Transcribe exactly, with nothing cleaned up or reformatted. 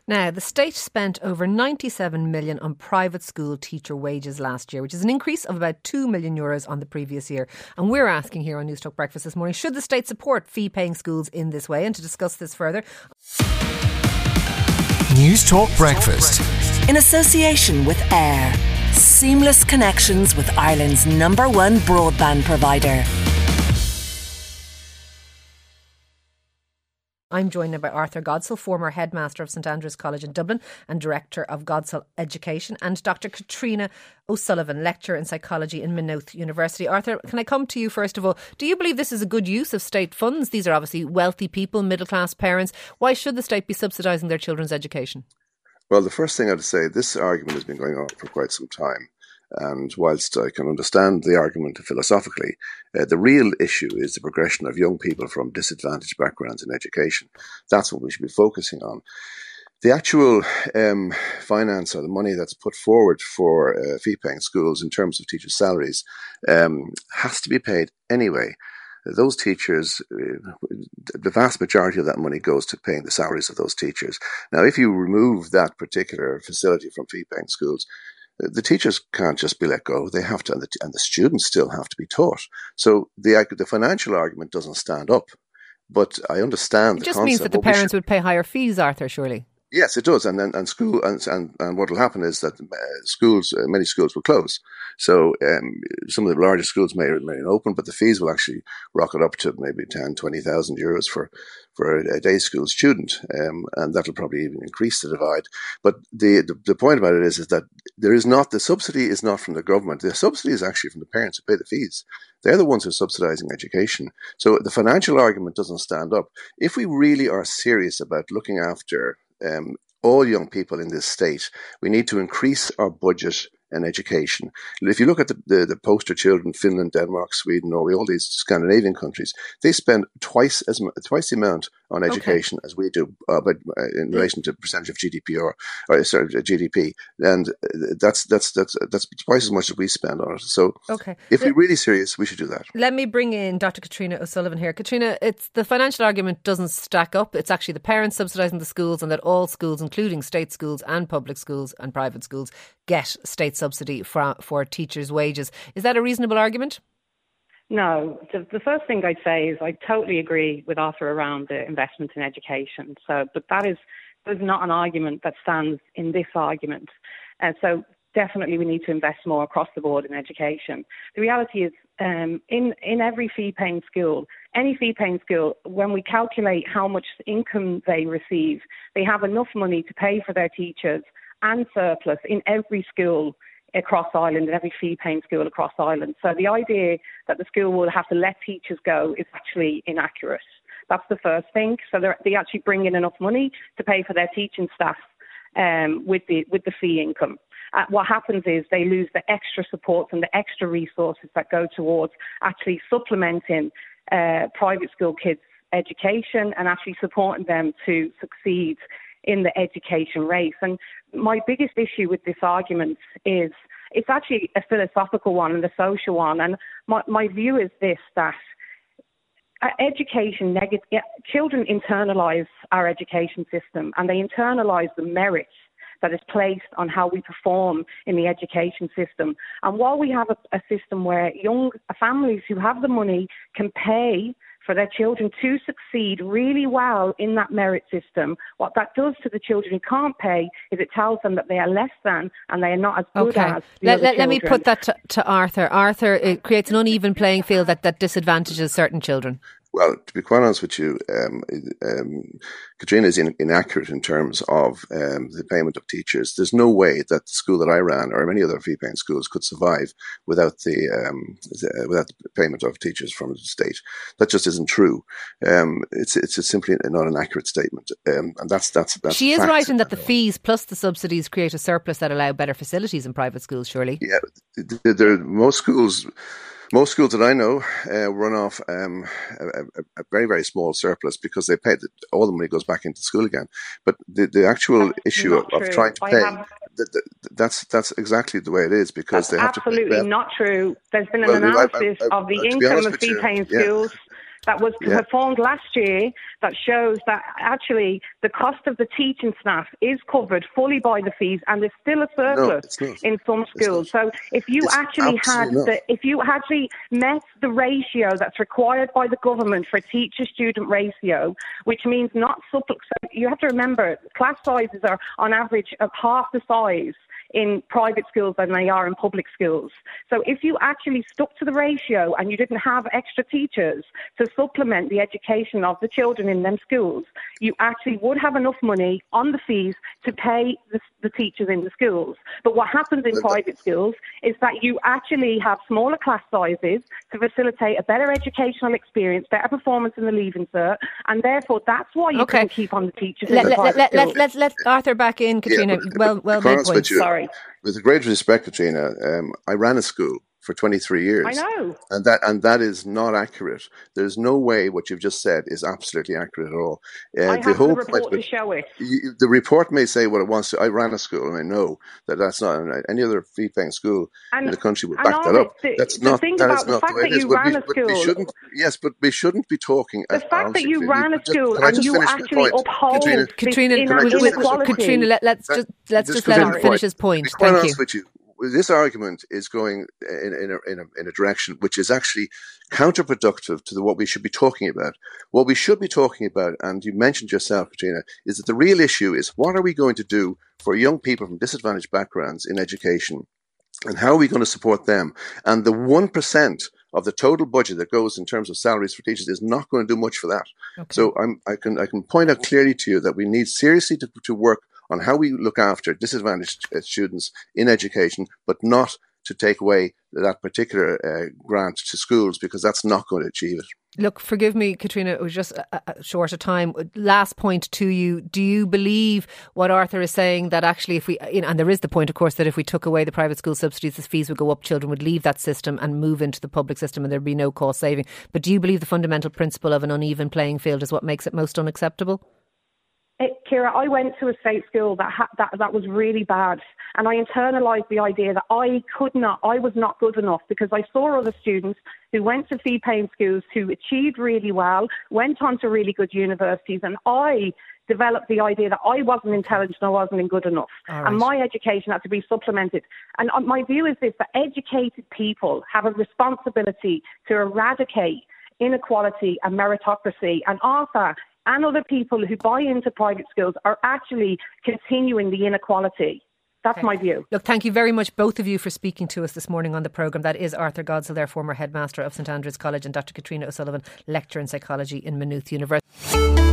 Now, the state spent over ninety-seven million on private school teacher wages last year, which is an increase of about two million euros on the previous year. And we're asking here on News Talk Breakfast this morning, should the state support fee-paying schools in this way? And to discuss this further, News Talk Breakfast in association with Air. Seamless connections with Ireland's number one broadband provider. I'm joined now by Arthur Godsall, former headmaster of St Andrews College in Dublin and director of Godsall Education, and Doctor Catriona O'Sullivan, lecturer in psychology in Maynooth University. Arthur, can I come to you first of all? Do you believe this is a good use of state funds? These are obviously wealthy people, middle class parents. Why should the state be subsidising their children's education? Well, the first thing I'd say, this argument has been going on for quite some time. And whilst I can understand the argument philosophically, uh, the real issue is the progression of young people from disadvantaged backgrounds in education. That's what we should be focusing on. The actual um, finance or the money that's put forward for uh, fee-paying schools in terms of teachers' salaries um, has to be paid anyway. Those teachers, uh, the vast majority of that money goes to paying the salaries of those teachers. Now, if you remove that particular facility from fee-paying schools, the teachers can't just be let go. They have to, and the, and the students still have to be taught. So the the financial argument doesn't stand up. But I understand the concept. It just means that the parents should, would pay higher fees, Arthur, surely. Yes, it does, and and, and school and, and and what will happen is that uh, schools, uh, many schools will close. So um, some of the larger schools may remain open, but the fees will actually rocket up to maybe ten, twenty thousand euros for for a, a day school student, um, and that will probably even increase the divide. But the, the the point about it is is that there is not the subsidy is not from the government. The subsidy is actually from the parents who pay the fees. They're the ones who are subsidising education. So the financial argument doesn't stand up. If we really are serious about looking after Um, all young people in this state, we need to increase our budget and education. If you look at the, the, the poster children, Finland, Denmark, Sweden, Norway, all these Scandinavian countries, they spend twice as twice the amount on education okay. as we do, uh, but uh, in relation to percentage of G D P or, or sorry, G D P, and that's that's that's that's twice as much as we spend on it. So, okay. if we're really serious, we should do that. Let me bring in Doctor Catriona O'Sullivan here. Catriona, it's the financial argument doesn't stack up. It's actually the parents subsidising the schools, and that all schools, including state schools and public schools and private schools, get state subsidy for, for teachers' wages. Is that a reasonable argument? No. The, the first thing I'd say is I totally agree with Arthur around the investment in education. So, but that is, that is not an argument that stands in this argument. And uh, so definitely we need to invest more across the board in education. The reality is um, in, in every fee-paying school, any fee-paying school, when we calculate how much income they receive, they have enough money to pay for their teachers and surplus in every school across Ireland, in every fee-paying school across Ireland. So the idea that the school will have to let teachers go is actually inaccurate. That's the first thing. So they actually bring in enough money to pay for their teaching staff um, with the with the fee income. Uh, what happens is they lose the extra support and the extra resources that go towards actually supplementing uh, private school kids' education and actually supporting them to succeed in the education race. And my biggest issue with this argument is it's actually a philosophical one and a social one. And my, my view is this, that education, neg- children internalise our education system, and they internalise the merits that is placed on how we perform in the education system. And while we have a, a system where young families who have the money can pay for their children to succeed really well in that merit system, what that does to the children who can't pay is it tells them that they are less than and they are not as good okay. as the let, other let, children. let me put that to, to Arthur. Arthur, it creates an uneven playing field that, that disadvantages certain children. Well, to be quite honest with you, um, um, Catriona is in, inaccurate in terms of um, the payment of teachers. There's no way that the school that I ran or many other fee-paying schools could survive without the um, without the payment of teachers from the state. That just isn't true. Um, it's it's a simply not an accurate statement, um, and that's that's. that's she is fact. right in that the fees plus the subsidies create a surplus that allow better facilities in private schools. Surely, yeah. There, there, most schools. Most schools that I know uh, run off um, a, a very, very small surplus because they pay, all the money goes back into school again. But the, the actual that's issue of, of trying to pay, have, th- th- that's that's exactly the way it is because they have absolutely to. Absolutely not true. There's been an well, analysis I, I, I, of the uh, income of fee-paying you, schools. yeah. that was Yeah. performed last year that shows that actually the cost of the teaching staff is covered fully by the fees, and there's still a surplus it's not. in some schools. So if you It's actually had absolutely not. the, if you actually met the ratio that's required by the government for teacher-student ratio, which means not supple, so you have to remember class sizes are on average of half the size in private schools than they are in public schools. So if you actually stuck to the ratio and you didn't have extra teachers to supplement the education of the children in them schools, you actually would have enough money on the fees to pay the, the teachers in the schools. But what happens in private schools is that you actually have smaller class sizes to facilitate a better educational experience, better performance in the Leaving Cert, and therefore that's why you Okay. can keep on the teachers Let, in the let, private let, schools. let, let, let Arthur back in, Katrina. Yeah, but- well, but well to be made honest with points. you, Sorry. With great respect, Katrina, um, I ran a school for twenty-three years. I know. And that and that is not accurate. There's no way what you've just said is absolutely accurate at all. Uh, I the have whole the point report of to it- show it. you, the report may say what it wants to. I ran a school, and I know that that's not any other fee-paying school And- in the country would and back all that the- up. the- That's the not. thing That about is the not fact the way that it is. you But we, ran a but we school- shouldn't. Yes, but we shouldn't be talking. The at fact arm's that you length. ran a Just- school can I and just you finish my actually point? uphold Katrina, this Katrina, in- Can I just finish? inequality. Katrina, let, let's Can- just let's just just to let finish him my finish point. his To point. be quite Thank honest you. with you, this argument is going in, in, a, in, a, in a direction which is actually counterproductive to the, what we should be talking about. What we should be talking about, and you mentioned yourself, Katrina, is that the real issue is what are we going to do for young people from disadvantaged backgrounds in education, and how are we going to support them? And the one percent of the total budget that goes in terms of salaries for teachers is not going to do much for that. Okay. So I'm, I can I can point out clearly to you that we need seriously to, to work on how we look after disadvantaged uh, students in education, but not to take away that particular uh, grant to schools, because that's not going to achieve it. Look, forgive me, Katrina, it was just a, a short a time. Last point to you. Do you believe what Arthur is saying, that actually if we, you know, and there is the point, of course, that if we took away the private school subsidies, the fees would go up, children would leave that system and move into the public system and there'd be no cost saving. But do you believe the fundamental principle of an uneven playing field is what makes it most unacceptable? It, Ciara, I went to a state school that, ha- that that was really bad, and I internalised the idea that I could not, I was not good enough, because I saw other students who went to fee-paying schools who achieved really well, went on to really good universities, and I developed the idea that I wasn't intelligent, I wasn't good enough, All and right. my education had to be supplemented. And uh, my view is this: that educated people have a responsibility to eradicate inequality and meritocracy, and Arthur and other people who buy into private schools are actually continuing the inequality. That's Okay. my view. Look, thank you very much, both of you, for speaking to us this morning on the programme. That is Arthur Godsall, their former headmaster of St Andrews College, and Doctor Katrina O'Sullivan, lecturer in psychology in Maynooth University.